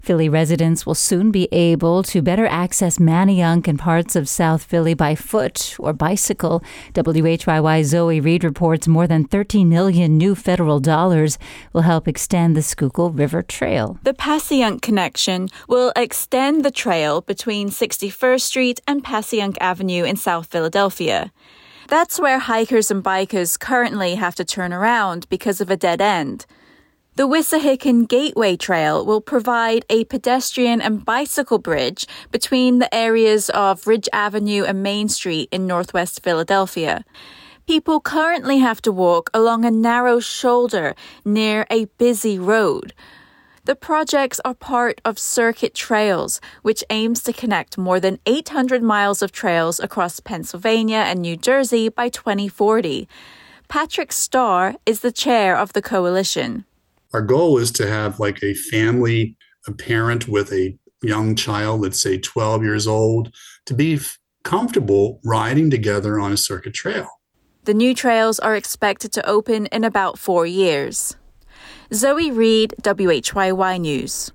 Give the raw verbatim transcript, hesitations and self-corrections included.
Philly residents will soon be able to better access Manayunk and parts of South Philly by foot or bicycle. W H Y Y's Zoe Reed reports more than thirteen million new federal dollars will help extend the Schuylkill River Trail. The Passyunk connection will extend the trail between sixty-first Street and Passyunk Avenue in South Philadelphia. That's where hikers and bikers currently have to turn around because of a dead end. The Wissahickon Gateway Trail will provide a pedestrian and bicycle bridge between the areas of Ridge Avenue and Main Street in northwest Philadelphia. People currently have to walk along a narrow shoulder near a busy road. The projects are part of Circuit Trails, which aims to connect more than eight hundred miles of trails across Pennsylvania and New Jersey by twenty forty. Patrick Starr is the chair of the coalition. Our goal is to have like a family, a parent with a young child, let's say twelve years old, to be f- comfortable riding together on a circuit trail. The new trails are expected to open in about four years. Zoe Reed, W H Y Y News.